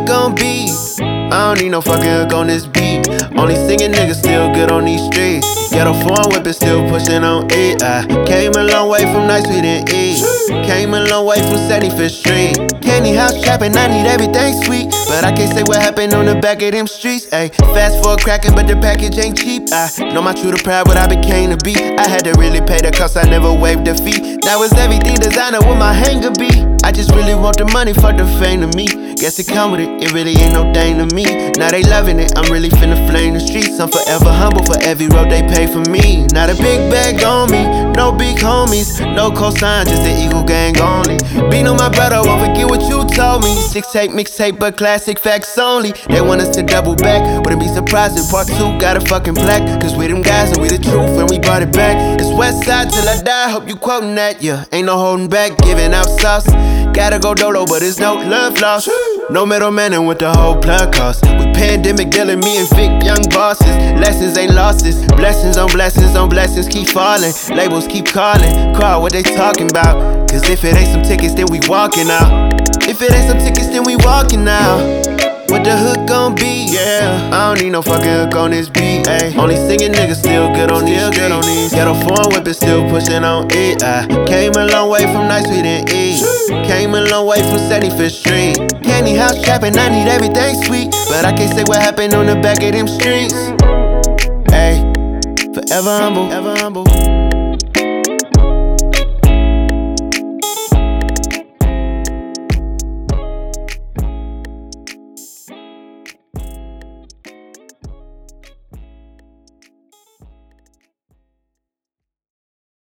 gon' be? I don't need no fucking hook on this beat. Only singing niggas still good on these streets. Ghetto foreign whippin' still pushing on it. I came a long way from nights we didn't eat. Came a long way from 75th Street. Candy house trappin', I need everything sweet. But I can't say what happened on the back of them streets. Ayy, fast forward crackin', but the package ain't cheap. I know my true to pride, what I became to be. I had to really pay the cost, I never waived the fee. Now it's everything designer with my hanger be. I just really want the money, fuck the fame to me. Guess it come with it, it really ain't no thing to me. Now they loving it, I'm really finna flame the streets. I'm forever humble for every road they pay for me. Not a big bag on me, no big homies, no cosign, just the Eagle gang only. Beat on my brother, won't forget what you told me. 6-tape, mixtape, but classic facts only. They want us to double back, wouldn't be surprised if part 2 got a fucking plaque. Cause we them guys and we the truth and we brought it back. It's West Side till I die, hope you quoting that, yeah. Ain't no holding back, giving out sauce. Gotta go dolo, but it's no love lost. No middleman and what the whole plug cost. We pandemic dealing, me and Vic, young bosses. Lessons ain't losses, blessings on blessings on blessings keep falling. Labels keep calling, call what they talking about. Cause if it ain't some tickets, then we walking out. If it ain't some tickets, then we walking out. What the hook gon' be? Yeah, I don't need no fucking hook on this beat. Ay, only singing niggas still good on these streets. Ghetto foreign whippin' still pushing on it. I came a long way from nights we didn't eat. Came a long way from 75th Street. Candy house trappin', I need everything sweet. But I can't say what happened on the back of them streets. Ay, forever humble, ever humble.